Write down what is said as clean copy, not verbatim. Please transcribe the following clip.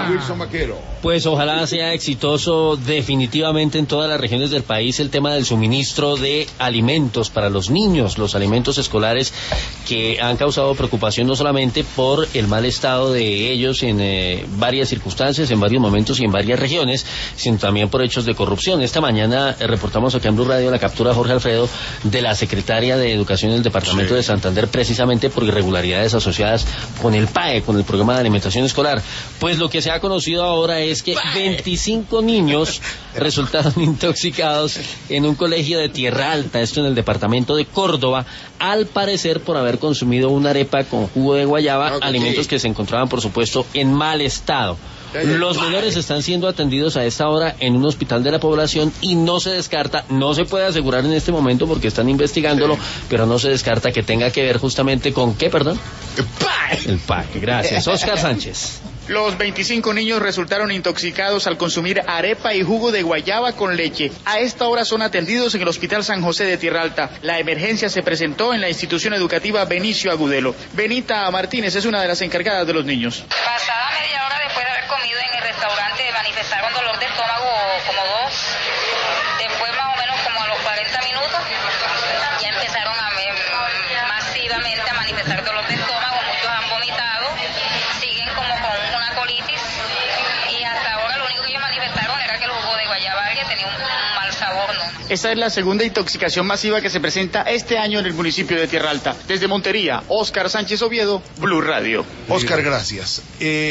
Wilson Vaquero. Pues ojalá sea exitoso definitivamente en todas las regiones del país el tema del suministro de alimentos para los niños, los alimentos escolares que han causado preocupación no solamente por el mal estado de ellos en varias circunstancias, en varios momentos y en varias regiones, sino también por hechos de corrupción. Esta mañana reportamos aquí en Blue Radio la captura, Jorge Alfredo, de la secretaria de Educación del Departamento de Santander, precisamente por irregularidades asociadas con el PAE, con el Programa de Alimentación Escolar. Pues lo que se ha conocido ahora es que 25 niños resultaron intoxicados en un colegio de Tierra Alta, esto en el departamento de Córdoba, al parecer por haber consumido una arepa con jugo de guayaba, alimentos que se encontraban, por supuesto, en mal estado. Los menores están siendo atendidos a esta hora en un hospital de la población y no se descarta, no se puede asegurar en este momento porque están investigándolo, pero no se descarta que tenga que ver justamente con ¿qué, perdón? El PAE. Gracias. Oscar Sánchez. Los 25 niños resultaron intoxicados al consumir arepa y jugo de guayaba con leche. A esta hora son atendidos en el Hospital San José de Tierra Alta. La emergencia se presentó en la institución educativa Benicio Agudelo. Benita Martínez es una de las encargadas de los niños. Pasada media hora después de haber comido en el restaurante manifestaron dolor de estómago como dos. Después más o menos como a los 40 minutos ya empezaron masivamente a manifestar dolor de estómago. Muchos han vomitado, siguen como con una colitis y hasta ahora lo único que ellos manifestaron era que el jugo de guayaba tenía un mal sabor, ¿no? Esta es la segunda intoxicación masiva que se presenta este año en el municipio de Tierra Alta. Desde Montería, Oscar Sánchez Oviedo, Blue Radio. Oscar, gracias.